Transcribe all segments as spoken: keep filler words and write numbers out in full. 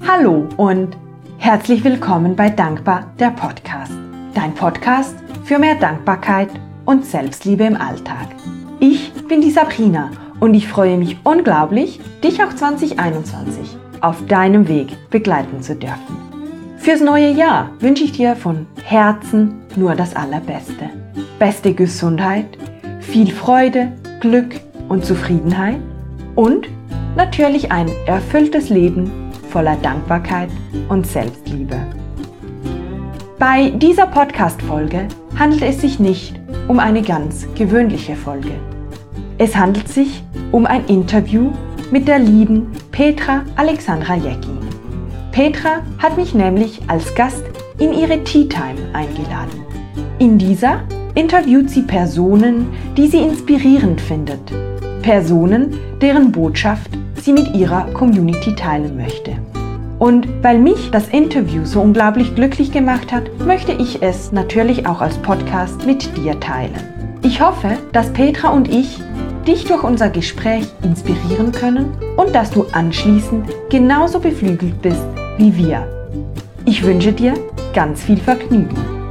Hallo und herzlich willkommen bei Dankbar, der Podcast. Dein Podcast für mehr Dankbarkeit und Selbstliebe im Alltag. Ich bin die Sabrina und ich freue mich unglaublich, dich auch zwanzig einundzwanzig auf deinem Weg begleiten zu dürfen. Fürs neue Jahr wünsche ich dir von Herzen nur das Allerbeste. Beste Gesundheit, viel Freude, Glück und Zufriedenheit und natürlich ein erfülltes Leben voller Dankbarkeit und Selbstliebe. Bei dieser Podcast-Folge handelt es sich nicht um eine ganz gewöhnliche Folge. Es handelt sich um ein Interview mit der lieben Petra Alexandra Jecki. Petra hat mich nämlich als Gast in ihre Tea Time eingeladen. In dieser interviewt sie Personen, die sie inspirierend findet. Personen, deren Botschaft sie mit ihrer Community teilen möchte. Und weil mich das Interview so unglaublich glücklich gemacht hat, möchte ich es natürlich auch als Podcast mit dir teilen. Ich hoffe, dass Petra und ich dich durch unser Gespräch inspirieren können und dass du anschließend genauso beflügelt bist wie wir. Ich wünsche dir ganz viel Vergnügen.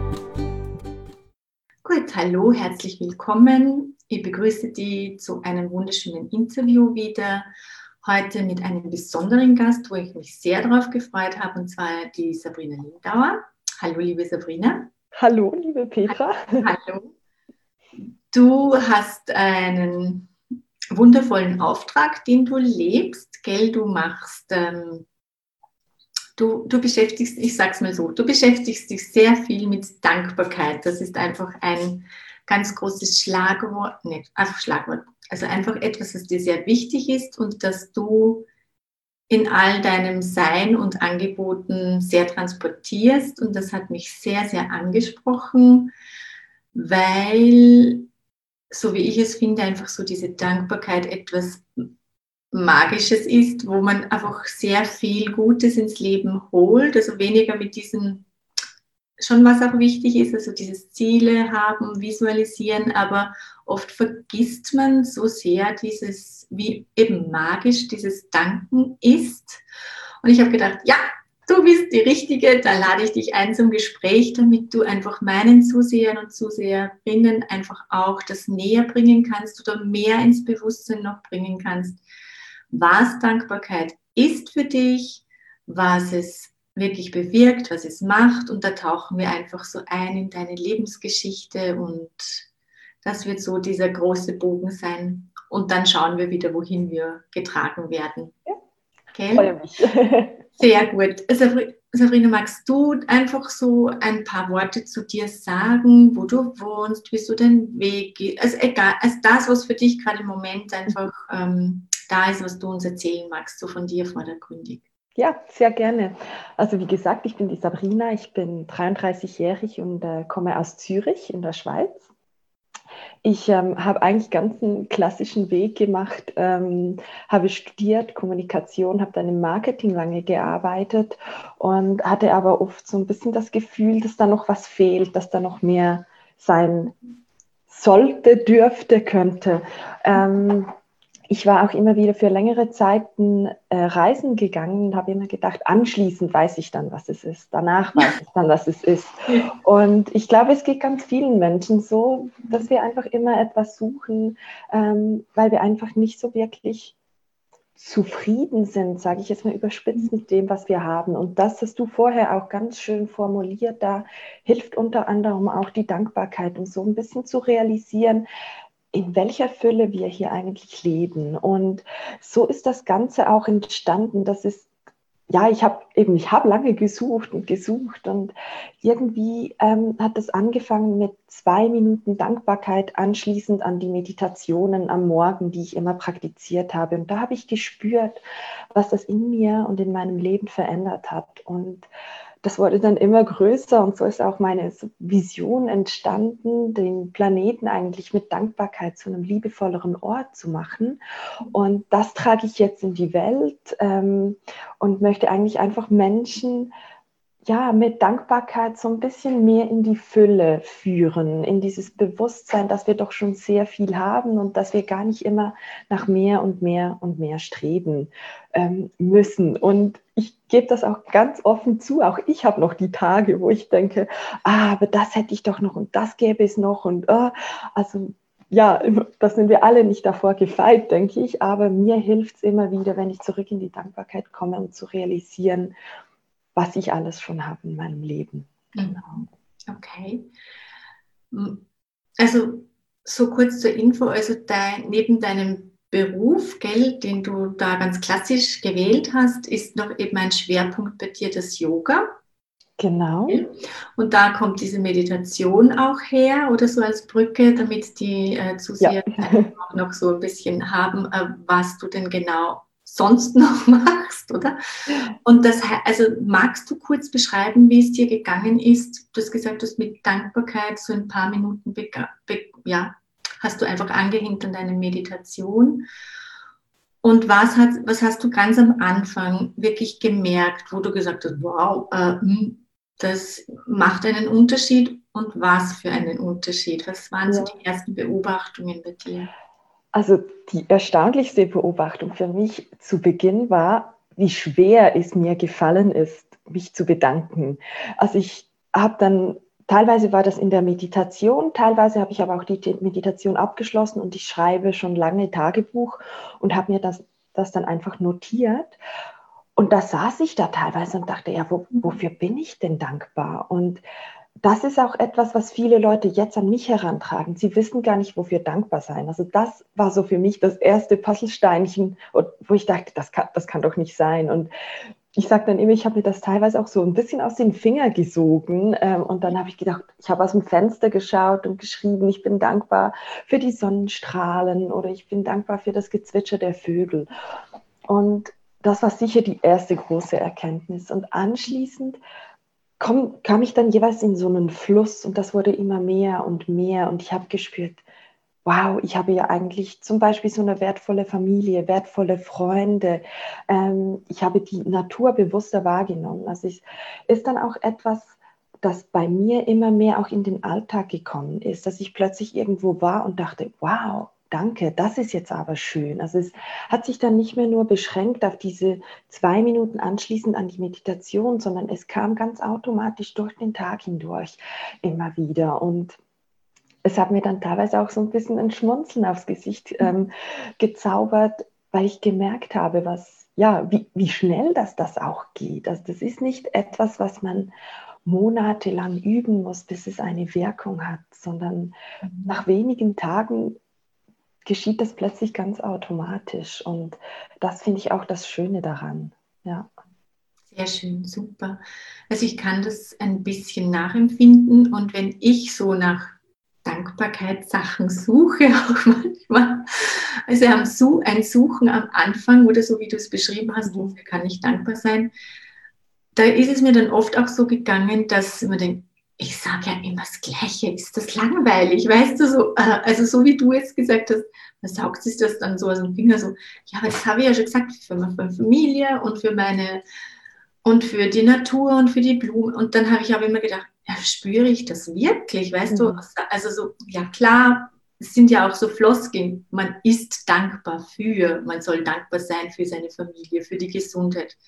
Gut, hallo, herzlich willkommen. Ich begrüße dich zu einem wunderschönen Interview wieder. Heute mit einem besonderen Gast, wo ich mich sehr darauf gefreut habe, und zwar die Sabrina Lindauer. Hallo, liebe Sabrina. Hallo, liebe Petra. Hallo. Du hast einen wundervollen Auftrag, den du lebst, gell? Du machst, ähm, du, du beschäftigst, ich sag's mal so, du beschäftigst dich sehr viel mit Dankbarkeit. Das ist einfach ein ganz großes Schlagwort, nicht einfach Schlagwort, also einfach etwas, was dir sehr wichtig ist und das du in all deinem Sein und Angeboten sehr transportierst. Und das hat mich sehr, sehr angesprochen, weil, so wie ich es finde, einfach so diese Dankbarkeit etwas Magisches ist, wo man einfach sehr viel Gutes ins Leben holt, also weniger mit diesem, schon was auch wichtig ist, also dieses Ziele haben, visualisieren, aber oft vergisst man so sehr dieses, wie eben magisch dieses Danken ist. Und ich habe gedacht, ja, du bist die Richtige, da lade ich dich ein zum Gespräch, damit du einfach meinen Zusehern und Zuseherinnen einfach auch das näher bringen kannst oder mehr ins Bewusstsein noch bringen kannst, was Dankbarkeit ist für dich, was es wirklich bewirkt, was es macht, und da tauchen wir einfach so ein in deine Lebensgeschichte und das wird so dieser große Bogen sein und dann schauen wir wieder, wohin wir getragen werden. Ja, okay? Freue mich. Sehr gut. Sabrina, magst du einfach so ein paar Worte zu dir sagen, wo du wohnst, wie so dein Weg geht? Also egal, also das, was für dich gerade im Moment einfach ähm, da ist, was du uns erzählen magst, so von dir vordergründig. Ja, sehr gerne. Also wie gesagt, ich bin die Sabrina, ich bin dreiunddreißigjährig und äh, komme aus Zürich in der Schweiz. Ich ähm, habe eigentlich ganz einen klassischen Weg gemacht, ähm, habe studiert Kommunikation, habe dann im Marketing lange gearbeitet und hatte aber oft so ein bisschen das Gefühl, dass da noch was fehlt, dass da noch mehr sein sollte, dürfte, könnte. Ähm, Ich war auch immer wieder für längere Zeiten äh, reisen gegangen und habe immer gedacht, anschließend weiß ich dann, was es ist. Danach weiß ich dann, was es ist. Und ich glaube, es geht ganz vielen Menschen so, dass wir einfach immer etwas suchen, ähm, weil wir einfach nicht so wirklich zufrieden sind, sage ich jetzt mal überspitzt, mit dem, was wir haben. Und das hast du vorher auch ganz schön formuliert, da hilft unter anderem auch die Dankbarkeit, um so ein bisschen zu realisieren, in welcher Fülle wir hier eigentlich leben. Und so ist das Ganze auch entstanden. Das ist, ja, ich habe eben, ich habe lange gesucht und gesucht und irgendwie ähm, hat es angefangen mit zwei Minuten Dankbarkeit anschließend an die Meditationen am Morgen, die ich immer praktiziert habe. Und da habe ich gespürt, was das in mir und in meinem Leben verändert hat. Und das wurde dann immer größer und so ist auch meine Vision entstanden, den Planeten eigentlich mit Dankbarkeit zu einem liebevolleren Ort zu machen. Und das trage ich jetzt in die Welt ähm, und möchte eigentlich einfach Menschen ja, mit Dankbarkeit so ein bisschen mehr in die Fülle führen, in dieses Bewusstsein, dass wir doch schon sehr viel haben und dass wir gar nicht immer nach mehr und mehr und mehr streben ähm, müssen. Und ich gebe das auch ganz offen zu. Auch ich habe noch die Tage, wo ich denke, ah, aber das hätte ich doch noch und das gäbe es noch. Und oh, also ja, das sind wir alle nicht davor gefeit, denke ich. Aber mir hilft es immer wieder, wenn ich zurück in die Dankbarkeit komme, um zu realisieren, was ich alles schon habe in meinem Leben. Genau. Okay. Also so kurz zur Info, also dein, neben deinem Beruf, gell, den du da ganz klassisch gewählt hast, ist noch eben ein Schwerpunkt bei dir das Yoga. Genau. Und da kommt diese Meditation auch her oder so als Brücke, damit die äh, Zuseher ja. auch noch so ein bisschen haben, äh, was du denn genau sonst noch machst, oder? Und das, also magst du kurz beschreiben, wie es dir gegangen ist? Du hast gesagt, du hast mit Dankbarkeit so ein paar Minuten, ja, hast du einfach angehängt an deine Meditation. Und was, hat, was hast du ganz am Anfang wirklich gemerkt, wo du gesagt hast, wow, äh, das macht einen Unterschied, und was für einen Unterschied? Was waren ja. so die ersten Beobachtungen bei dir? Also die erstaunlichste Beobachtung für mich zu Beginn war, wie schwer es mir gefallen ist, mich zu bedanken. Also ich habe dann, teilweise war das in der Meditation, teilweise habe ich aber auch die Meditation abgeschlossen und ich schreibe schon lange Tagebuch und habe mir das, das dann einfach notiert. Und da saß ich da teilweise und dachte, ja, wo, wofür bin ich denn dankbar? Und das ist auch etwas, was viele Leute jetzt an mich herantragen. Sie wissen gar nicht, wofür dankbar sein. Also das war so für mich das erste Puzzlesteinchen, wo ich dachte, das kann, das kann doch nicht sein. Und ich sage dann immer, ich habe mir das teilweise auch so ein bisschen aus den Fingern gesogen. Und dann habe ich gedacht, ich habe aus dem Fenster geschaut und geschrieben, ich bin dankbar für die Sonnenstrahlen oder ich bin dankbar für das Gezwitscher der Vögel. Und das war sicher die erste große Erkenntnis. Und anschließend Komm, kam ich dann jeweils in so einen Fluss und das wurde immer mehr und mehr und ich habe gespürt, wow, ich habe ja eigentlich zum Beispiel so eine wertvolle Familie, wertvolle Freunde. Ähm, ich habe die Natur bewusster wahrgenommen. Also es ist dann auch etwas, das bei mir immer mehr auch in den Alltag gekommen ist, dass ich plötzlich irgendwo war und dachte, wow, danke, das ist jetzt aber schön. Also es hat sich dann nicht mehr nur beschränkt auf diese zwei Minuten anschließend an die Meditation, sondern es kam ganz automatisch durch den Tag hindurch immer wieder. Und es hat mir dann teilweise auch so ein bisschen ein Schmunzeln aufs Gesicht ähm, gezaubert, weil ich gemerkt habe, was, ja, wie, wie schnell das, das auch geht. Also das ist nicht etwas, was man monatelang üben muss, bis es eine Wirkung hat, sondern mhm. nach wenigen Tagen geschieht das plötzlich ganz automatisch. Und das finde ich auch das Schöne daran. Ja. Sehr schön, super. Also ich kann das ein bisschen nachempfinden, und wenn ich so nach Dankbarkeitssachen suche, auch manchmal, also ein Suchen am Anfang oder so, wie du es beschrieben hast, wofür kann ich dankbar sein, da ist es mir dann oft auch so gegangen, dass man denkt, ich sage ja immer das Gleiche, ist das langweilig, weißt du, so, also so wie du jetzt gesagt hast, man saugt sich das dann so aus dem Finger, so, ja, aber das habe ich ja schon gesagt, für meine Familie und für meine, und für die Natur und für die Blumen, und dann habe ich aber immer gedacht, ja, spüre ich das wirklich, weißt mhm. du, also so, ja klar, es sind ja auch so Floskeln, man ist dankbar für, man soll dankbar sein für seine Familie, für die Gesundheit.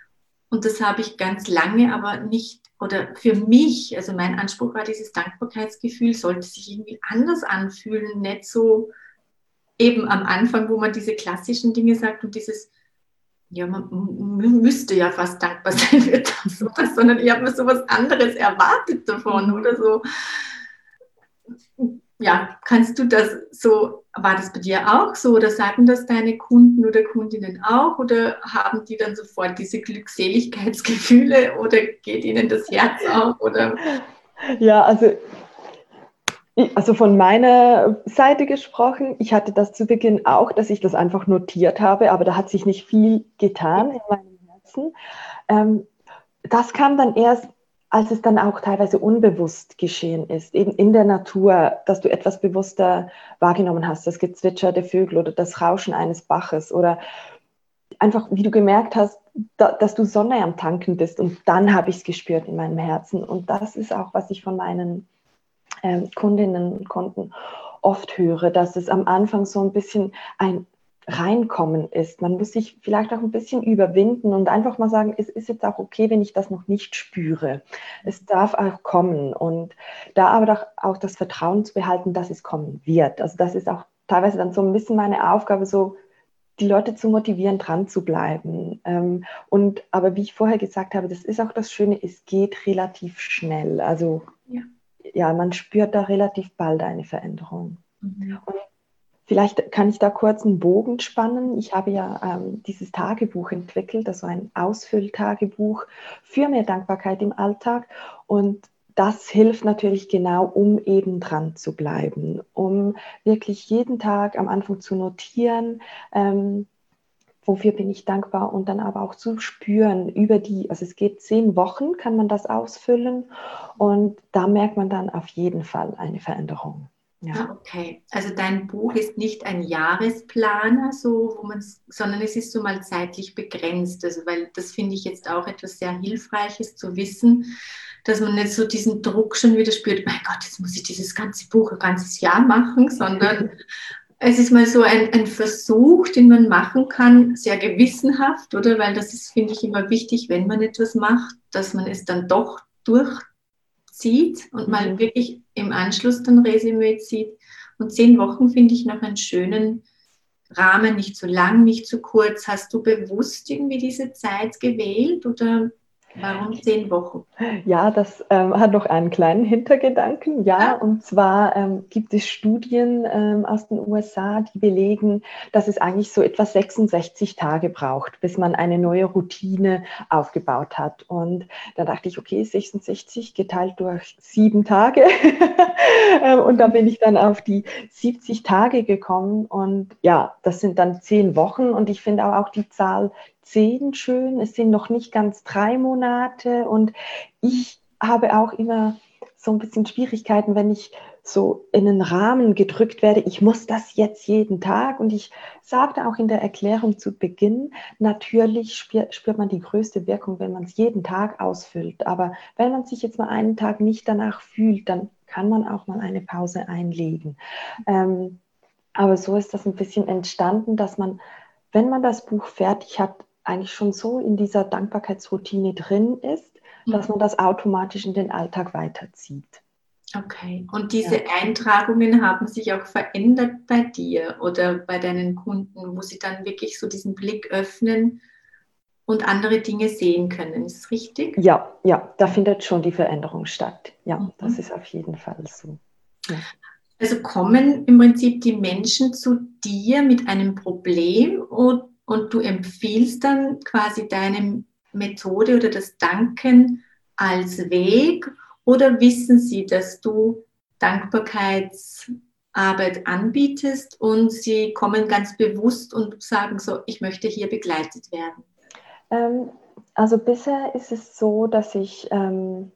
Und das habe ich ganz lange aber nicht, oder für mich, also mein Anspruch war, dieses Dankbarkeitsgefühl sollte sich irgendwie anders anfühlen, nicht so eben am Anfang, wo man diese klassischen Dinge sagt und dieses, ja, man m- müsste ja fast dankbar sein für das oder das, sondern ich habe mir so was anderes erwartet davon oder so. Ja, kannst du das so, war das bei dir auch so, oder sagen das deine Kunden oder Kundinnen auch, oder haben die dann sofort diese Glückseligkeitsgefühle oder geht ihnen das Herz auf? Oder? Ja, also, also von meiner Seite gesprochen, ich hatte das zu Beginn auch, dass ich das einfach notiert habe, aber da hat sich nicht viel getan in meinem Herzen. Ähm, das kam dann erst, als es dann auch teilweise unbewusst geschehen ist, eben in der Natur, dass du etwas bewusster wahrgenommen hast, das Gezwitscher der Vögel oder das Rauschen eines Baches oder einfach, wie du gemerkt hast, da, dass du Sonne am Tanken bist, und dann habe ich es gespürt in meinem Herzen, und das ist auch, was ich von meinen ähm, Kundinnen und Kunden oft höre, dass es am Anfang so ein bisschen ein Reinkommen ist. Man muss sich vielleicht auch ein bisschen überwinden und einfach mal sagen, es ist jetzt auch okay, wenn ich das noch nicht spüre. Es darf auch kommen und da aber doch auch das Vertrauen zu behalten, dass es kommen wird. Also das ist auch teilweise dann so ein bisschen meine Aufgabe, so die Leute zu motivieren, dran zu bleiben. Ähm, und aber wie ich vorher gesagt habe, das ist auch das Schöne, es geht relativ schnell. Also Ja. ja, man spürt da relativ bald eine Veränderung. Mhm. Und vielleicht kann ich da kurz einen Bogen spannen. Ich habe ja ähm, dieses Tagebuch entwickelt, also ein Ausfülltagebuch für mehr Dankbarkeit im Alltag. Und das hilft natürlich genau, um eben dran zu bleiben, um wirklich jeden Tag am Anfang zu notieren, ähm, wofür bin ich dankbar und dann aber auch zu spüren über die, also es geht zehn Wochen, kann man das ausfüllen und da merkt man dann auf jeden Fall eine Veränderung. Ja. Ah, okay. Also dein Buch ist nicht ein Jahresplaner, so, wo man, sondern es ist so mal zeitlich begrenzt. Also, weil das finde ich jetzt auch etwas sehr Hilfreiches zu wissen, dass man nicht so diesen Druck schon wieder spürt, mein Gott, jetzt muss ich dieses ganze Buch ein ganzes Jahr machen, sondern es ist mal so ein, ein Versuch, den man machen kann, sehr gewissenhaft, oder? Weil das ist, finde ich, immer wichtig, wenn man etwas macht, dass man es dann doch durch zieht und mal Mhm. wirklich im Anschluss dann Resümee zieht. Und zehn Wochen finde ich noch einen schönen Rahmen, nicht zu lang, nicht zu kurz. Hast du bewusst irgendwie diese Zeit gewählt oder warum zehn Wochen? Ja, das ähm, hat noch einen kleinen Hintergedanken. Ja, Ah, und zwar ähm, gibt es Studien ähm, aus den U S A, die belegen, dass es eigentlich so etwa sechsundsechzig Tage braucht, bis man eine neue Routine aufgebaut hat. Und da dachte ich, okay, sechsundsechzig geteilt durch sieben Tage. Ähm, und da bin ich dann auf die siebzig Tage gekommen. Und ja, das sind dann zehn Wochen. Und ich finde auch, auch die Zahl zehn schön. Es sind noch nicht ganz drei Monate. Und ich habe auch immer so ein bisschen Schwierigkeiten, wenn ich so in einen Rahmen gedrückt werde, ich muss das jetzt jeden Tag. Und ich sagte auch in der Erklärung zu Beginn, natürlich spür, spürt man die größte Wirkung, wenn man es jeden Tag ausfüllt. Aber wenn man sich jetzt mal einen Tag nicht danach fühlt, dann kann man auch mal eine Pause einlegen. Ähm, aber so ist das ein bisschen entstanden, dass man, wenn man das Buch fertig hat, eigentlich schon so in dieser Dankbarkeitsroutine drin ist, dass man das automatisch in den Alltag weiterzieht. okay. Und Ja. diese Eintragungen haben sich auch verändert bei dir oder bei deinen Kunden, wo sie dann wirklich so diesen Blick öffnen und andere Dinge sehen können. Ist es richtig? Ja, ja, da findet schon die Veränderung statt. Ja, das Mhm. ist auf jeden Fall so. Ja. Also kommen im Prinzip die Menschen zu dir mit einem Problem und, und du empfiehlst dann quasi deine Methode oder das Danken als Weg oder wissen sie, dass du Dankbarkeitsarbeit anbietest und sie kommen ganz bewusst und sagen so, ich möchte hier begleitet werden? Ähm, also bisher ist es so, dass ich ähm,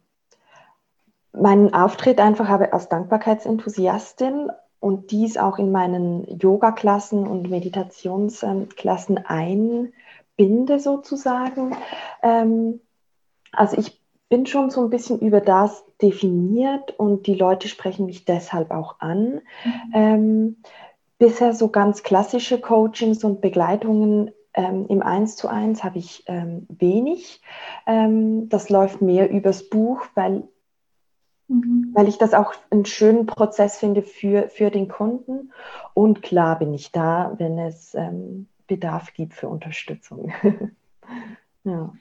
meinen Auftritt einfach habe als Dankbarkeitsenthusiastin und dies auch in meinen Yoga-Klassen und Meditationsklassen einbinde sozusagen. Ähm, also ich bin schon so ein bisschen über das definiert und die Leute sprechen mich deshalb auch an. Ähm, bisher so ganz klassische Coachings und Begleitungen ähm, im Eins zu eins habe ich ähm, wenig. Ähm, das läuft mehr übers Buch, weil Mhm. weil ich das auch einen schönen Prozess finde für, für den Kunden. Und klar bin ich da, wenn es ähm, Bedarf gibt für Unterstützung. Ja.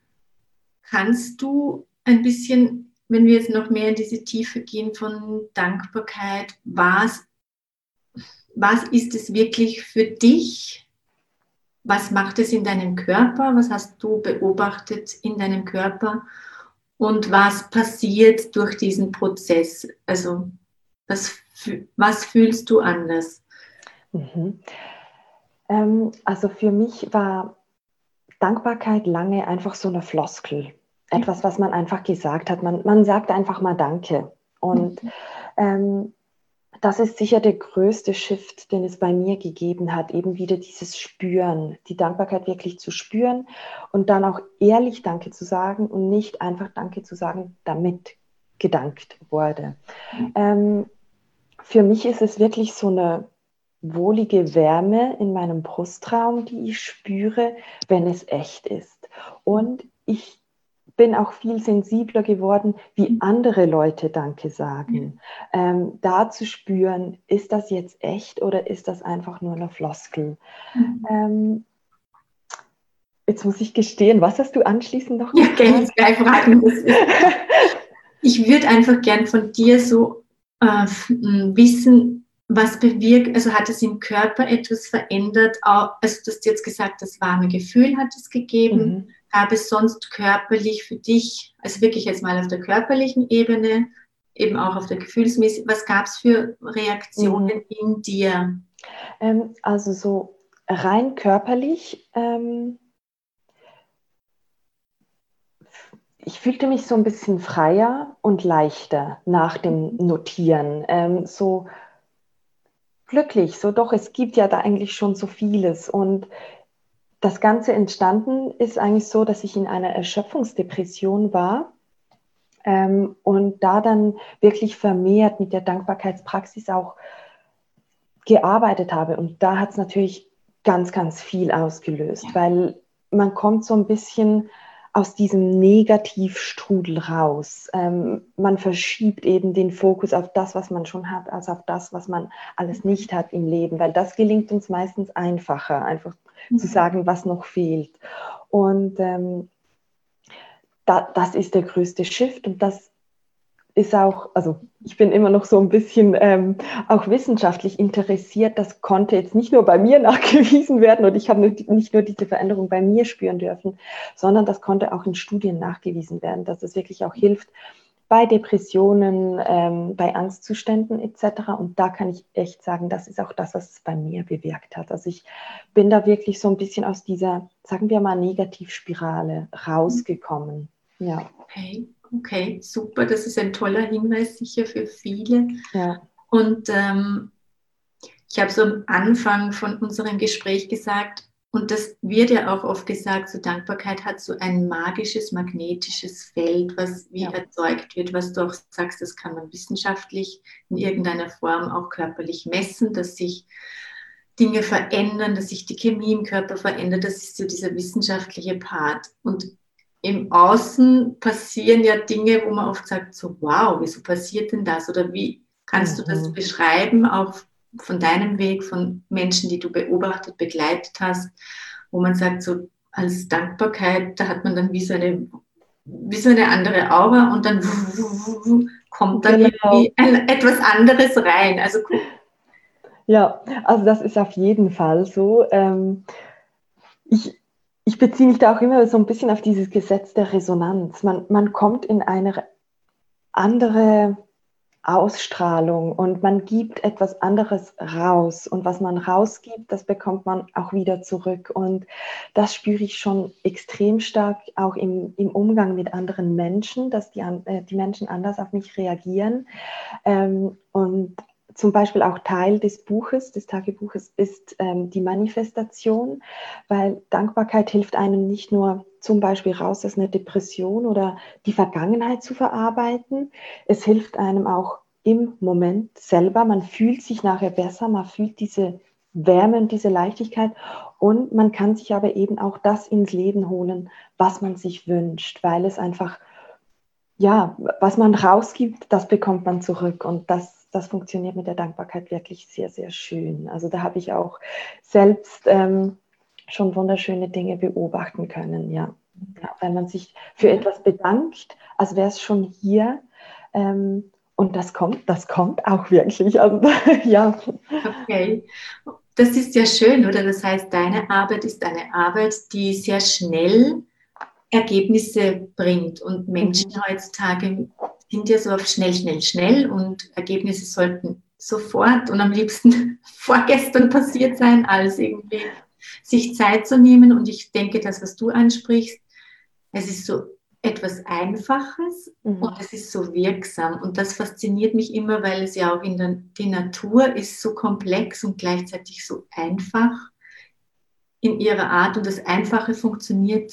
Kannst du ein bisschen, wenn wir jetzt noch mehr in diese Tiefe gehen von Dankbarkeit, was, was ist es wirklich für dich? Was macht es in deinem Körper? Was hast du beobachtet in deinem Körper? Und was passiert durch diesen Prozess? Also was, was fühlst du anders? Mhm. Ähm, also für mich war Dankbarkeit lange einfach so eine Floskel. Etwas, was man einfach gesagt hat. Man, man sagt einfach mal Danke. Und ähm, das ist sicher der größte Shift, den es bei mir gegeben hat, eben wieder dieses Spüren, die Dankbarkeit wirklich zu spüren und dann auch ehrlich Danke zu sagen und nicht einfach Danke zu sagen, damit gedankt wurde. Ähm, für mich ist es wirklich so eine wohlige Wärme in meinem Brustraum, die ich spüre, wenn es echt ist. Und ich bin auch viel sensibler geworden, wie andere Leute Danke sagen. Ähm, da zu spüren, ist das jetzt echt oder ist das einfach nur eine Floskel? Mhm. Ähm, jetzt muss ich gestehen, was hast du anschließend noch Ja, gefragt? gerne zwei Fragen. Das ist, ich würde einfach gern von dir so äh, wissen, was bewirkt, also hat es im Körper etwas verändert? Also du hast jetzt gesagt, das warme Gefühl hat es gegeben. Mhm. Gab es sonst körperlich für dich, also wirklich jetzt mal auf der körperlichen Ebene, eben auch auf der Gefühlsmäßigen, was gab es für Reaktionen Mhm. in dir? Ähm, also so rein körperlich, ähm, ich fühlte mich so ein bisschen freier und leichter nach dem Notieren. Ähm, so glücklich, so doch, es gibt ja da eigentlich schon so vieles. Und das Ganze entstanden ist eigentlich so, dass ich in einer Erschöpfungsdepression war ähm, und da dann wirklich vermehrt mit der Dankbarkeitspraxis auch gearbeitet habe. Und da hat es natürlich ganz, ganz viel ausgelöst, weil man kommt so ein bisschen aus diesem Negativstrudel raus. Ähm, man verschiebt eben den Fokus auf das, was man schon hat, als auf das, was man alles nicht hat im Leben, weil das gelingt uns meistens einfacher, einfach zu sagen, was noch fehlt. Und ähm, da, das ist der größte Shift und das ist auch, also ich bin immer noch so ein bisschen ähm, auch wissenschaftlich interessiert. Das konnte jetzt nicht nur bei mir nachgewiesen werden und ich habe nicht nur diese Veränderung bei mir spüren dürfen, sondern das konnte auch in Studien nachgewiesen werden, dass es wirklich auch hilft bei Depressionen, ähm, bei Angstzuständen et cetera. Und da kann ich echt sagen, das ist auch das, was es bei mir bewirkt hat. Also ich bin da wirklich so ein bisschen aus dieser, sagen wir mal, Negativspirale rausgekommen. Ja. Okay, okay, super. Das ist ein toller Hinweis sicher für viele. Ja. Und ähm, ich habe so am Anfang von unserem Gespräch gesagt, und das wird ja auch oft gesagt, so Dankbarkeit hat so ein magisches, magnetisches Feld, was wie Ja. erzeugt wird, was du auch sagst, das kann man wissenschaftlich in irgendeiner Form auch körperlich messen, dass sich Dinge verändern, dass sich die Chemie im Körper verändert. Das ist so dieser wissenschaftliche Part. Und im Außen passieren ja Dinge, wo man oft sagt, so wow, wieso passiert denn das? Oder wie kannst du das Mhm. beschreiben, auch von deinem Weg, von Menschen, die du beobachtet, begleitet hast, wo man sagt, so als Dankbarkeit, da hat man dann wie so eine, wie so eine andere Aura und dann kommt dann Genau. irgendwie ein, etwas anderes rein. Also Ja, also das ist auf jeden Fall so. Ähm, ich, ich beziehe mich da auch immer so ein bisschen auf dieses Gesetz der Resonanz. Man, man kommt in eine andere Ausstrahlung und man gibt etwas anderes raus. Und was man rausgibt, das bekommt man auch wieder zurück. Und das spüre ich schon extrem stark auch im, im Umgang mit anderen Menschen, dass die, äh, die Menschen anders auf mich reagieren. Ähm, und zum Beispiel auch Teil des Buches, des Tagebuches, ist ähm, die Manifestation, weil Dankbarkeit hilft einem nicht nur zum Beispiel raus aus einer Depression oder die Vergangenheit zu verarbeiten, es hilft einem auch im Moment selber, man fühlt sich nachher besser, man fühlt diese Wärme und diese Leichtigkeit und man kann sich aber eben auch das ins Leben holen, was man sich wünscht, weil es einfach ja, was man rausgibt, das bekommt man zurück. Und das, das funktioniert mit der Dankbarkeit wirklich sehr, sehr schön. Also da habe ich auch selbst ähm, schon wunderschöne Dinge beobachten können, ja. Ja, wenn man sich für etwas bedankt, als wäre es schon hier. Ähm, und das kommt, das kommt auch wirklich. Also, ja. okay. Das ist ja schön, oder? Das heißt, deine Arbeit ist eine Arbeit, die sehr schnell Ergebnisse bringt. Und Menschen Mhm. heutzutage sind ja so auf schnell, schnell, schnell und Ergebnisse sollten sofort und am liebsten vorgestern passiert sein, als irgendwie sich Zeit zu nehmen. Und ich denke, das, was du ansprichst, es ist so etwas Einfaches und Mhm. es ist so wirksam. Und das fasziniert mich immer, weil es ja auch in der die Natur ist so komplex und gleichzeitig so einfach in ihrer Art. Und das Einfache funktioniert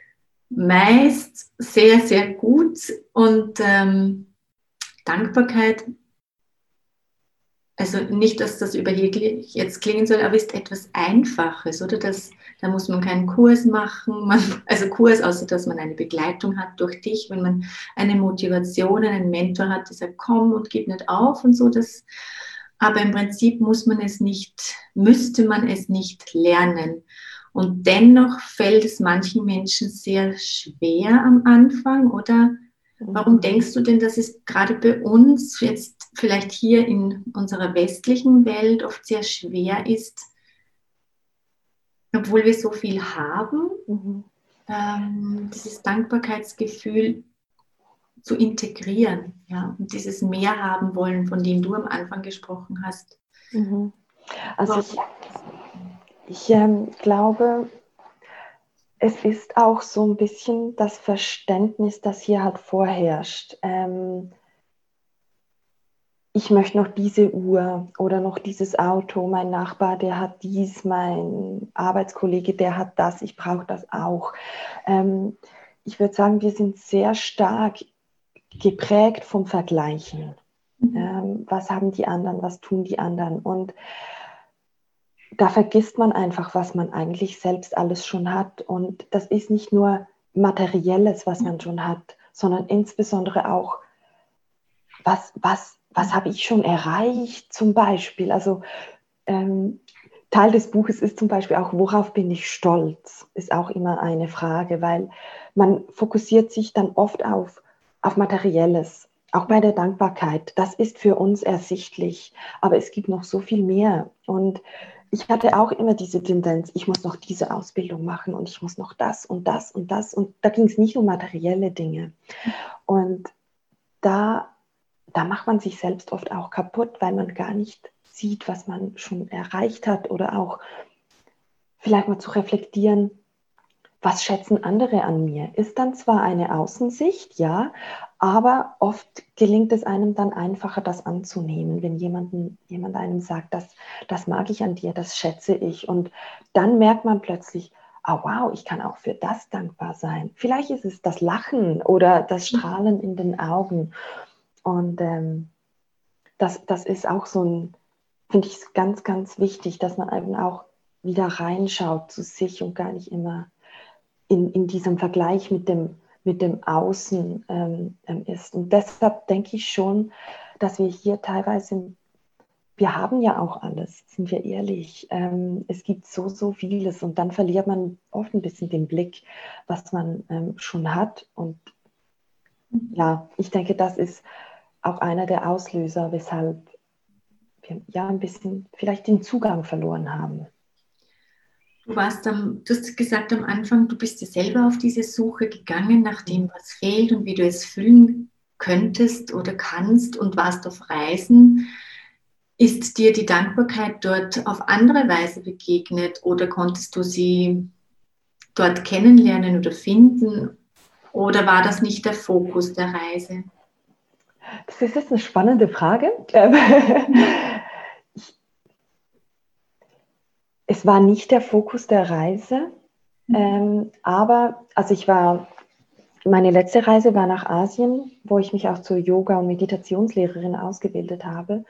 meist sehr, sehr gut. Und ähm, Dankbarkeit, also nicht, dass das überheblich jetzt klingen soll, aber ist etwas Einfaches, oder? Das, da muss man keinen Kurs machen, man, also Kurs, außer dass man eine Begleitung hat durch dich, wenn man eine Motivation, einen Mentor hat, der sagt, komm und gib nicht auf und so. Das, aber im Prinzip muss man es nicht, müsste man es nicht lernen. Und dennoch fällt es manchen Menschen sehr schwer am Anfang, oder? Warum denkst du denn, dass es gerade bei uns jetzt vielleicht hier in unserer westlichen Welt oft sehr schwer ist, obwohl wir so viel haben, mhm. ähm, dieses Dankbarkeitsgefühl zu integrieren, ja, und dieses Mehr haben wollen, von dem du am Anfang gesprochen hast? Mhm. Also ich, ich ähm, glaube, es ist auch so ein bisschen das Verständnis, das hier halt vorherrscht. Ähm, ich möchte noch diese Uhr oder noch dieses Auto, mein Nachbar, der hat dies, mein Arbeitskollege, der hat das, ich brauche das auch. Ähm, ich würde sagen, wir sind sehr stark geprägt vom Vergleichen. Mhm. Ähm, was haben die anderen, was tun die anderen? Und da vergisst man einfach, was man eigentlich selbst alles schon hat. Und das ist nicht nur Materielles, was man schon hat, sondern insbesondere auch, was, was, was habe ich schon erreicht zum Beispiel. Also ähm, Teil des Buches ist zum Beispiel auch, worauf bin ich stolz, ist auch immer eine Frage, weil man fokussiert sich dann oft auf, auf Materielles. Auch bei der Dankbarkeit, das ist für uns ersichtlich, aber es gibt noch so viel mehr. Und ich hatte auch immer diese Tendenz, ich muss noch diese Ausbildung machen und ich muss noch das und das und das. Und da ging es nicht um materielle Dinge. Und da, da macht man sich selbst oft auch kaputt, weil man gar nicht sieht, was man schon erreicht hat, oder auch vielleicht mal zu reflektieren, was schätzen andere an mir? Ist dann zwar eine Außensicht, ja, aber oft gelingt es einem dann einfacher, das anzunehmen, wenn jemanden, jemand einem sagt, das, das mag ich an dir, das schätze ich. Und dann merkt man plötzlich, oh wow, ich kann auch für das dankbar sein. Vielleicht ist es das Lachen oder das Strahlen in den Augen. Und ähm, das, das ist auch so ein, finde ich ganz, ganz wichtig, dass man eben auch wieder reinschaut zu sich und gar nicht immer in, in diesem Vergleich mit dem, mit dem Außen ähm, ist. Und deshalb denke ich schon, dass wir hier teilweise, wir haben ja auch alles, sind wir ehrlich. Ähm, es gibt so, so vieles und dann verliert man oft ein bisschen den Blick, was man ähm, schon hat. Und ja, ich denke, das ist auch einer der Auslöser, weshalb wir ja ein bisschen vielleicht den Zugang verloren haben. Du warst am, du hast gesagt am Anfang, du bist ja selber auf diese Suche gegangen, nach dem, was fehlt und wie du es füllen könntest oder kannst, und warst auf Reisen. Ist dir die Dankbarkeit dort auf andere Weise begegnet oder konntest du sie dort kennenlernen oder finden, oder war das nicht der Fokus der Reise? Das ist jetzt eine spannende Frage. Es war nicht der Fokus der Reise, mhm. ähm, aber also ich war, meine letzte Reise war nach Asien, wo ich mich auch zur Yoga- und Meditationslehrerin ausgebildet habe.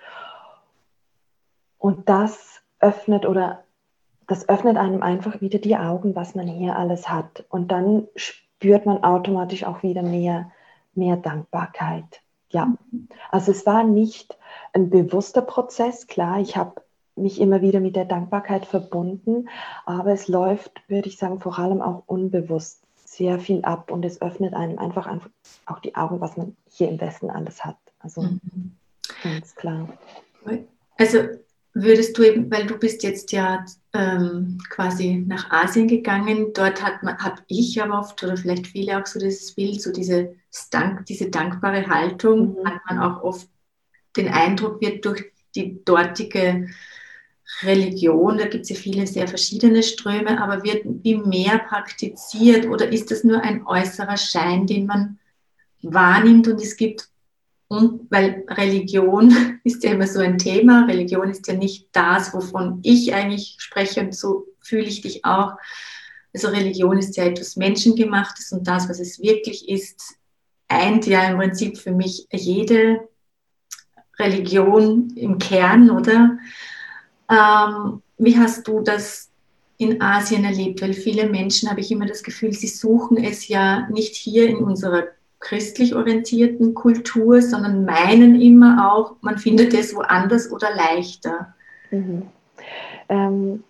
Und das öffnet oder das öffnet einem einfach wieder die Augen, was man hier alles hat. Und dann spürt man automatisch auch wieder mehr, mehr Dankbarkeit. Ja, also es war nicht ein bewusster Prozess. Klar, ich habe mich immer wieder mit der Dankbarkeit verbunden, aber es läuft, würde ich sagen, vor allem auch unbewusst sehr viel ab und es öffnet einem einfach, einfach auch die Augen, was man hier im Westen alles hat. Also mhm. ganz klar. Also würdest du eben, weil du bist jetzt ja ähm, quasi nach Asien gegangen, dort hat man, habe ich aber oft oder vielleicht viele auch so dieses Bild, so diese, Dank, diese dankbare Haltung, mhm. hat man auch oft den Eindruck, wird durch die dortige Religion, da gibt es ja viele sehr verschiedene Ströme, aber wird wie mehr praktiziert, oder ist das nur ein äußerer Schein, den man wahrnimmt, und es gibt, und weil Religion ist ja immer so ein Thema, Religion ist ja nicht das, wovon ich eigentlich spreche, und so fühle ich dich auch. Also Religion ist ja etwas Menschengemachtes, und das, was es wirklich ist, eint ja im Prinzip für mich jede Religion im Kern, oder? Ähm, wie hast du das in Asien erlebt? Weil viele Menschen, habe ich immer das Gefühl, sie suchen es ja nicht hier in unserer christlich orientierten Kultur, sondern meinen immer auch, man findet es woanders oder leichter. Mhm. Ähm,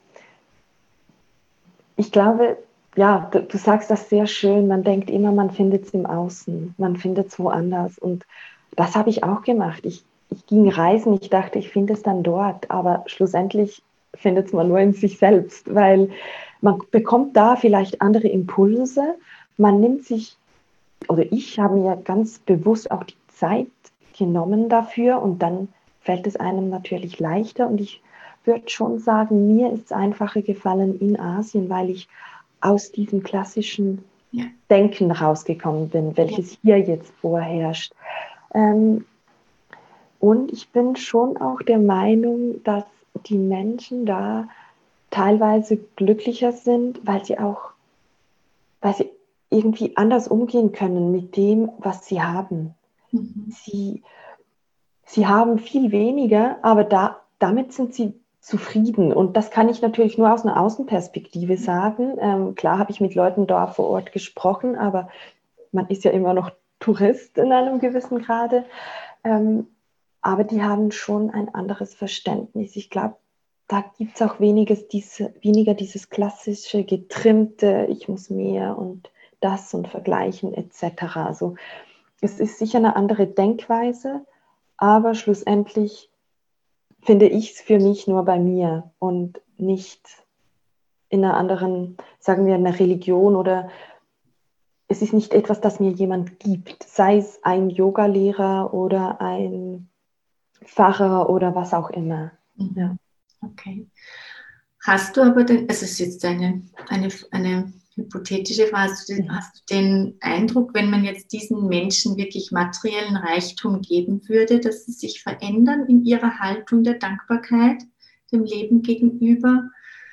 ich glaube, ja, du, du sagst das sehr schön. Man denkt immer, man findet es im Außen, man findet es woanders. Und das habe ich auch gemacht. Ich, ich ging reisen, ich dachte, ich finde es dann dort, aber schlussendlich findet es man nur in sich selbst, weil man bekommt da vielleicht andere Impulse. Man nimmt sich, oder ich habe mir ganz bewusst auch die Zeit genommen dafür und dann fällt es einem natürlich leichter. Und ich würde schon sagen, mir ist es einfacher gefallen in Asien, weil ich aus diesem klassischen Ja. Denken rausgekommen bin, welches Ja. hier jetzt vorherrscht. Ähm, und ich bin schon auch der Meinung, dass die Menschen da teilweise glücklicher sind, weil sie auch, weil sie irgendwie anders umgehen können mit dem, was sie haben. Mhm. Sie, sie haben viel weniger, aber da, damit sind sie zufrieden. Und das kann ich natürlich nur aus einer Außenperspektive sagen. Ähm, klar habe ich mit Leuten da vor Ort gesprochen, aber man ist ja immer noch Tourist in einem gewissen Grade. Ähm, aber die haben schon ein anderes Verständnis. Ich glaube, da gibt es auch weniges, diese, weniger dieses klassische, getrimmte, ich muss mehr und das und vergleichen et cetera. Also es ist sicher eine andere Denkweise, aber schlussendlich finde ich es für mich nur bei mir und nicht in einer anderen, sagen wir, einer Religion, oder es ist nicht etwas, das mir jemand gibt, sei es ein Yogalehrer oder ein Pfarrer oder was auch immer. Mhm. Ja. Okay. Hast du aber den, es ist jetzt eine, eine, eine hypothetische Frage, hast du, den, Mhm. hast du den Eindruck, wenn man jetzt diesen Menschen wirklich materiellen Reichtum geben würde, dass sie sich verändern in ihrer Haltung der Dankbarkeit dem Leben gegenüber?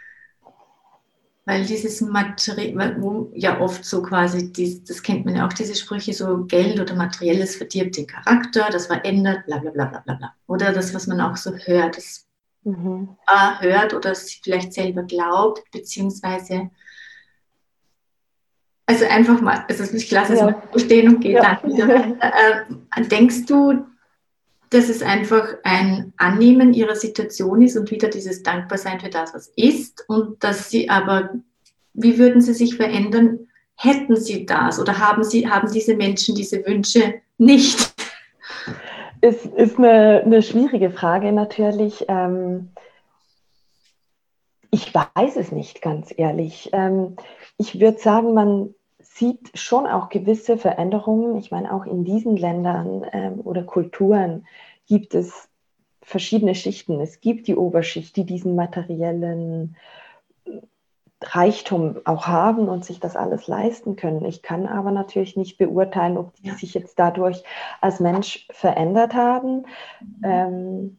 Weil dieses Material, wo ja oft so quasi, dies, das kennt man ja auch, diese Sprüche, so Geld oder Materielles verdirbt den Charakter, das verändert, bla bla bla bla bla. Oder das, was man auch so hört, das Mhm. hört oder es vielleicht selber glaubt, beziehungsweise, also einfach mal, also ich lasse es mal Ja. stehen und gehe Ja. dann wieder weiter. Äh, denkst du, dass es einfach ein Annehmen ihrer Situation ist und wieder dieses Dankbarsein für das, was ist, und dass sie aber, wie würden sie sich verändern, hätten sie das, oder haben sie, haben diese Menschen diese Wünsche nicht? Es ist eine, eine schwierige Frage natürlich. Ähm, ich weiß es nicht, ganz ehrlich. Ähm, ich würde sagen, man sieht schon auch gewisse Veränderungen. Ich meine, auch in diesen Ländern ähm, oder Kulturen gibt es verschiedene Schichten. Es gibt die Oberschicht, die diesen materiellen Reichtum auch haben und sich das alles leisten können. Ich kann aber natürlich nicht beurteilen, ob die Ja. sich jetzt dadurch als Mensch verändert haben. Mhm. Ähm,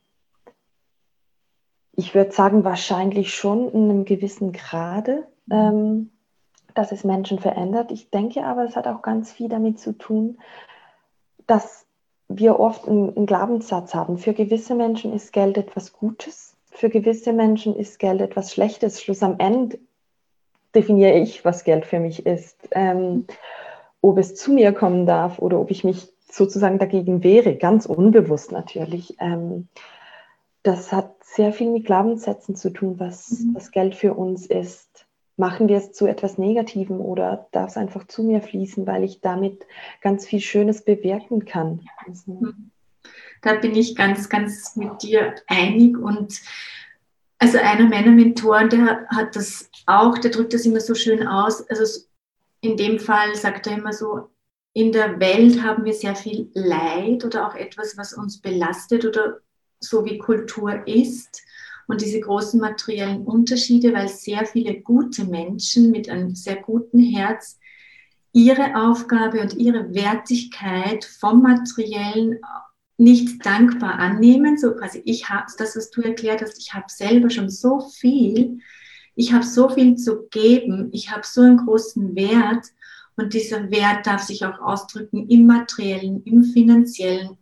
ich würde sagen, wahrscheinlich schon in einem gewissen Grade, Mhm. ähm, dass es Menschen verändert. Ich denke aber, es hat auch ganz viel damit zu tun, dass wir oft einen, einen Glaubenssatz haben. Für gewisse Menschen ist Geld etwas Gutes, für gewisse Menschen ist Geld etwas Schlechtes. Schluss am Ende definiere ich, was Geld für mich ist. Ähm, ob es zu mir kommen darf oder ob ich mich sozusagen dagegen wehre, ganz unbewusst natürlich. Ähm, das hat sehr viel mit Glaubenssätzen zu tun, was, Mhm. was Geld für uns ist. Machen wir es zu etwas Negativem oder darf es einfach zu mir fließen, weil ich damit ganz viel Schönes bewirken kann? Also, Da bin ich ganz, ganz mit dir einig. Und also einer meiner Mentoren, der hat das auch, der drückt das immer so schön aus. Also in dem Fall sagt er immer so, in der Welt haben wir sehr viel Leid oder auch etwas, was uns belastet oder so wie Kultur ist. Und diese großen materiellen Unterschiede, weil sehr viele gute Menschen mit einem sehr guten Herz ihre Aufgabe und ihre Wertigkeit vom Materiellen nicht dankbar annehmen. So quasi, ich habe das, was du erklärt hast, ich habe selber schon so viel, ich habe so viel zu geben, ich habe so einen großen Wert, und dieser Wert darf sich auch ausdrücken im Materiellen, im Finanziellen,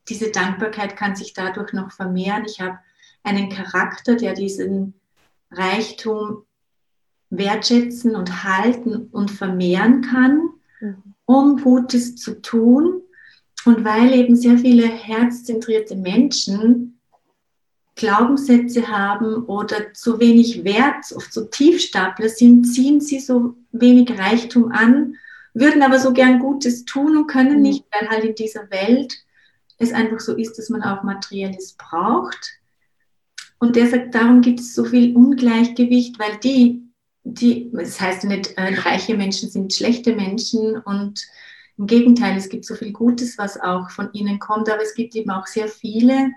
diese Dankbarkeit kann sich dadurch noch vermehren. Ich habe einen Charakter, der diesen Reichtum wertschätzen und halten und vermehren kann, mhm. um Gutes zu tun. Und weil eben sehr viele herzzentrierte Menschen Glaubenssätze haben oder zu wenig Wert, oft so Tiefstapler sind, ziehen sie so wenig Reichtum an, würden aber so gern Gutes tun und können mhm. nicht, weil halt in dieser Welt es einfach so ist, dass man auch Materielles braucht. Und der sagt, darum gibt es so viel Ungleichgewicht, weil die, die, das heißt ja nicht, äh, reiche Menschen sind schlechte Menschen und im Gegenteil, es gibt so viel Gutes, was auch von ihnen kommt, aber es gibt eben auch sehr viele,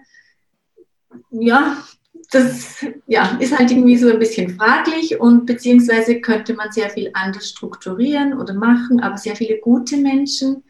ja, das ja, ist halt irgendwie so ein bisschen fraglich und beziehungsweise könnte man sehr viel anders strukturieren oder machen, aber sehr viele gute Menschen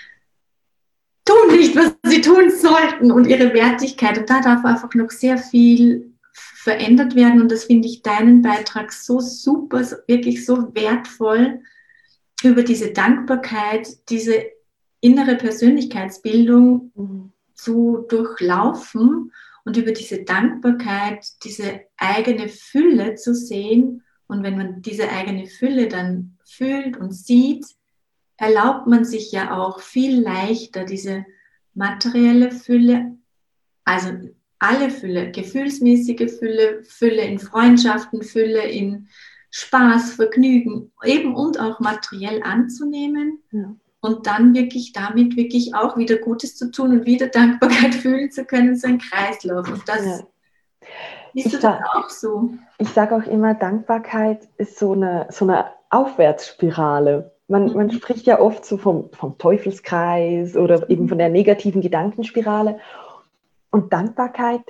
tun nicht, was sie tun sollten und ihre Wertigkeit. Und da darf einfach noch sehr viel verändert werden. Und das finde ich deinen Beitrag so super, so, wirklich so wertvoll, über diese Dankbarkeit, diese innere Persönlichkeitsbildung mhm. zu durchlaufen und über diese Dankbarkeit, diese eigene Fülle zu sehen. Und wenn man diese eigene Fülle dann fühlt und sieht, erlaubt man sich ja auch viel leichter diese materielle Fülle, also alle Fülle, gefühlsmäßige Fülle, Fülle in Freundschaften, Fülle in Spaß, Vergnügen, eben und auch materiell anzunehmen ja. und dann wirklich damit wirklich auch wieder Gutes zu tun und wieder Dankbarkeit fühlen zu können, so ein Kreislauf. Und das ja. ist das auch so. Ich sage auch immer, Dankbarkeit ist so eine, so eine Aufwärtsspirale. Man, man spricht ja oft so vom, vom Teufelskreis oder eben von der negativen Gedankenspirale. Und Dankbarkeit,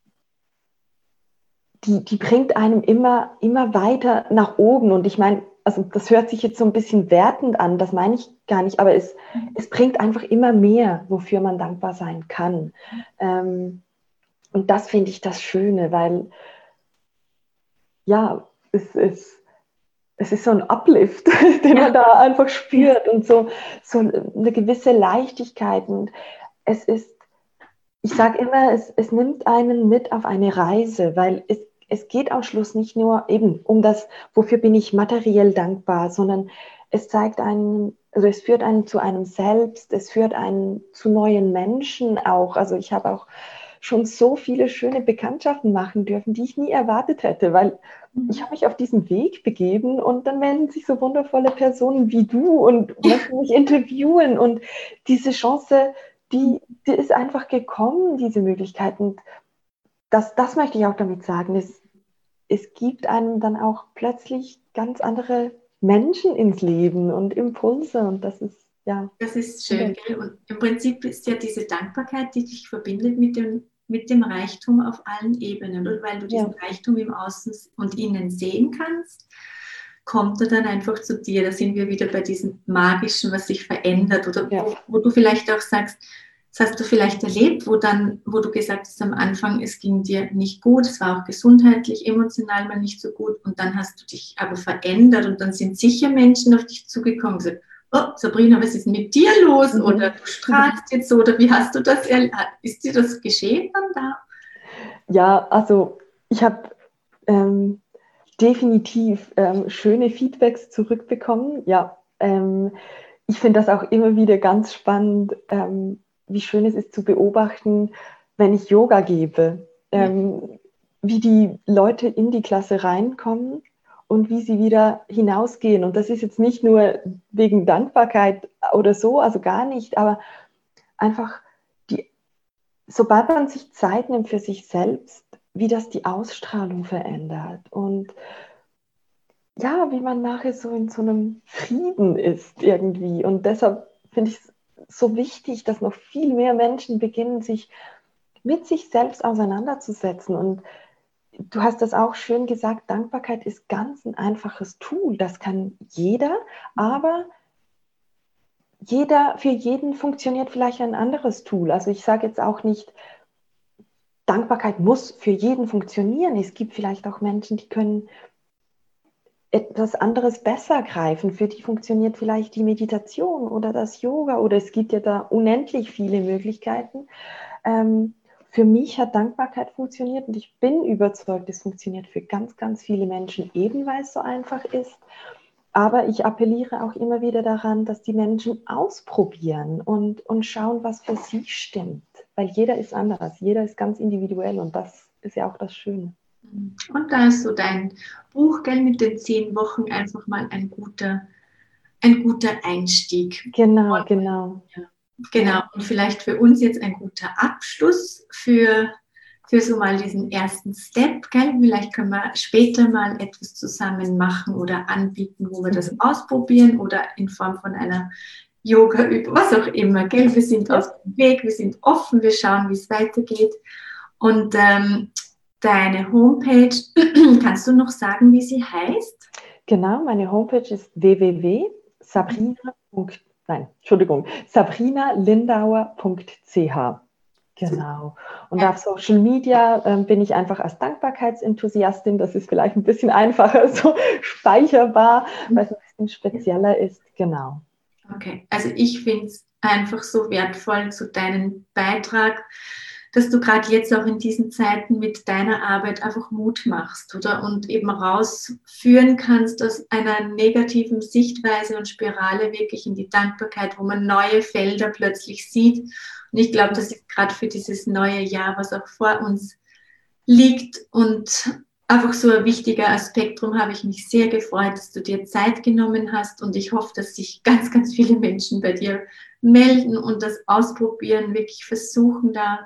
die, die bringt einem immer, immer weiter nach oben. Und ich meine, also das hört sich jetzt so ein bisschen wertend an, das meine ich gar nicht, aber es, es bringt einfach immer mehr, wofür man dankbar sein kann. Ähm, und das finde ich das Schöne, weil ja, es ist... Es ist so ein Uplift, den ja. man da einfach spürt und so, so eine gewisse Leichtigkeit. Und es ist, ich sage immer, es, es nimmt einen mit auf eine Reise, weil es, es geht am Schluss nicht nur eben um das, wofür bin ich materiell dankbar, sondern es zeigt einen, also es führt einen zu einem selbst, es führt einen zu neuen Menschen auch. Also ich habe auch schon so viele schöne Bekanntschaften machen dürfen, die ich nie erwartet hätte, weil ich habe mich auf diesen Weg begeben und dann melden sich so wundervolle Personen wie du und möchten mich interviewen und diese Chance, die, die ist einfach gekommen, diese Möglichkeit. Und das, das möchte ich auch damit sagen, es, es gibt einem dann auch plötzlich ganz andere Menschen ins Leben und Impulse und das ist, ja. Das ist schön, gell? Und im Prinzip ist ja diese Dankbarkeit, die dich verbindet mit dem mit dem Reichtum auf allen Ebenen. Und weil du diesen ja. Reichtum im Außen und Innen sehen kannst, kommt er dann einfach zu dir. Da sind wir wieder bei diesem Magischen, was sich verändert. Oder ja. wo, wo du vielleicht auch sagst, das hast du vielleicht erlebt, wo, dann, wo du gesagt hast am Anfang, es ging dir nicht gut, es war auch gesundheitlich, emotional mal nicht so gut. Und dann hast du dich aber verändert und dann sind sicher Menschen auf dich zugekommen und gesagt, oh, Sabrina, was ist mit dir los? Mhm. Oder du strahlst jetzt so, oder wie hast du das, ist dir das geschehen dann da? Ja, also ich habe ähm, definitiv ähm, schöne Feedbacks zurückbekommen. Ja, ähm, ich finde das auch immer wieder ganz spannend, ähm, wie schön es ist zu beobachten, wenn ich Yoga gebe, ähm, ja. wie die Leute in die Klasse reinkommen und wie sie wieder hinausgehen. Und das ist jetzt nicht nur wegen Dankbarkeit oder so, also gar nicht, aber einfach, die, sobald man sich Zeit nimmt für sich selbst, wie das die Ausstrahlung verändert. Und ja, wie man nachher so in so einem Frieden ist irgendwie. Und deshalb finde ich es so wichtig, dass noch viel mehr Menschen beginnen, sich mit sich selbst auseinanderzusetzen. Und du hast das auch schön gesagt, Dankbarkeit ist ganz ein einfaches Tool. Das kann jeder, aber jeder, für jeden funktioniert vielleicht ein anderes Tool. Also ich sage jetzt auch nicht, Dankbarkeit muss für jeden funktionieren. Es gibt vielleicht auch Menschen, die können etwas anderes besser greifen. Für die funktioniert vielleicht die Meditation oder das Yoga oder es gibt ja da unendlich viele Möglichkeiten. Ähm, für mich hat Dankbarkeit funktioniert und ich bin überzeugt, es funktioniert für ganz, ganz viele Menschen, eben weil es so einfach ist. Aber ich appelliere auch immer wieder daran, dass die Menschen ausprobieren und, und schauen, was für sie stimmt. Weil jeder ist anders, jeder ist ganz individuell und das ist ja auch das Schöne. Und da ist so dein Buch, gell, mit den zehn Wochen einfach mal ein guter, ein guter Einstieg. Genau, und, genau. Ja, genau, und vielleicht für uns jetzt ein guter Abschluss für, für so mal diesen ersten Step. Gell? Vielleicht können wir später mal etwas zusammen machen oder anbieten, wo wir das ausprobieren oder in Form von einer Yoga-Übung, was auch immer. Gell? Wir sind ja. auf dem Weg, wir sind offen, wir schauen, wie es weitergeht. Und ähm, deine Homepage, kannst du noch sagen, wie sie heißt? Genau, meine Homepage ist w w w punkt sabrina. Nein, Entschuldigung, sabrina lindauer punkt c h. Genau. Und ja. auf Social Media ähm, bin ich einfach als Dankbarkeitsenthusiastin. Das ist vielleicht ein bisschen einfacher so speicherbar, weil es ein bisschen spezieller ist. Genau. Okay, also ich finde es einfach so wertvoll zu deinem Beitrag, dass du gerade jetzt auch in diesen Zeiten mit deiner Arbeit einfach Mut machst, oder? Und eben rausführen kannst aus einer negativen Sichtweise und Spirale wirklich in die Dankbarkeit, wo man neue Felder plötzlich sieht. Und ich glaube, das ist gerade für dieses neue Jahr, was auch vor uns liegt und einfach so ein wichtiger Aspekt. Darum habe ich mich sehr gefreut, dass du dir Zeit genommen hast und ich hoffe, dass sich ganz, ganz viele Menschen bei dir melden und das ausprobieren, wirklich versuchen, da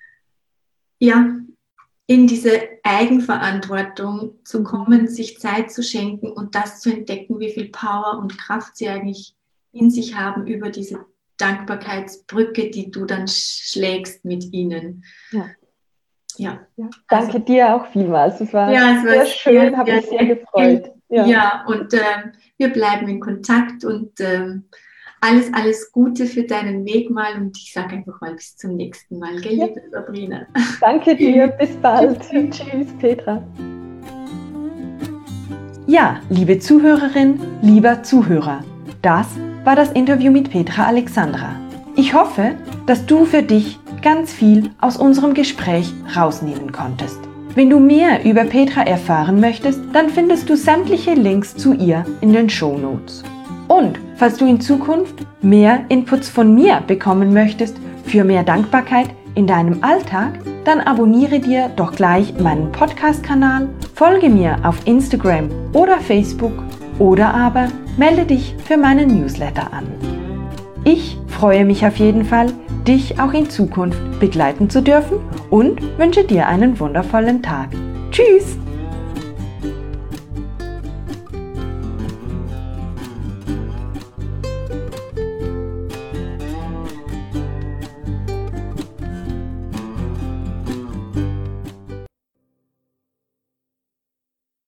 ja, in diese Eigenverantwortung zu kommen, sich Zeit zu schenken und das zu entdecken, wie viel Power und Kraft sie eigentlich in sich haben über diese Dankbarkeitsbrücke, die du dann schlägst mit ihnen. Ja. Ja. Ja, danke also, dir auch vielmals. Es war, ja, es war sehr schön, habe mich sehr gefreut. Ja, ja und äh, wir bleiben in Kontakt und äh, alles, alles Gute für deinen Weg mal und ich sage einfach mal bis zum nächsten Mal, gell, ja. liebe Sabrina. Danke dir, bis bald. Tschüss, Tschüss, Petra. Ja, liebe Zuhörerin, lieber Zuhörer, das war das Interview mit Petra Alexandra. Ich hoffe, dass du für dich ganz viel aus unserem Gespräch rausnehmen konntest. Wenn du mehr über Petra erfahren möchtest, dann findest du sämtliche Links zu ihr in den Shownotes. Und falls du in Zukunft mehr Inputs von mir bekommen möchtest für mehr Dankbarkeit in deinem Alltag, dann abonniere dir doch gleich meinen Podcast-Kanal, folge mir auf Instagram oder Facebook oder aber melde dich für meinen Newsletter an. Ich freue mich auf jeden Fall, dich auch in Zukunft begleiten zu dürfen und wünsche dir einen wundervollen Tag. Tschüss!